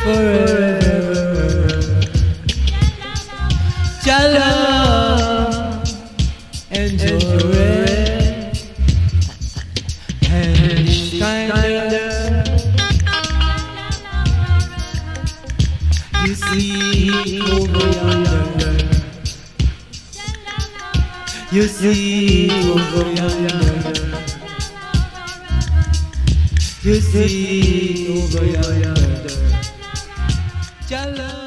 forever. Your love endureth, and it's kinder. You see over yonder. You see over yonder. You see over yonder. Your love.